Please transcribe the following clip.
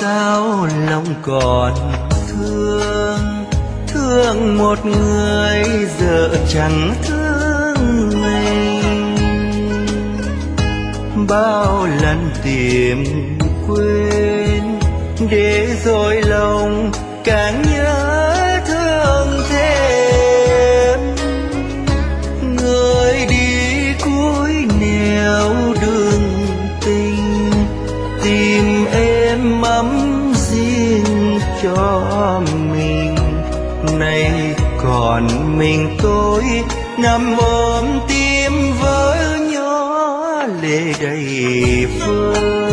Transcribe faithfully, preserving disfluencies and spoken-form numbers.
sao lòng còn thương, thương một người giờ chẳng thương mình. Bao lần tìm quên để rồi lòng càng nhớ thương thêm. Người đi cuối nẻo đường tình, tìm em ấm riêng cho mình. Nay còn mình tôi nằm ôm tim vỡ nhỏ lệ đầy vơi.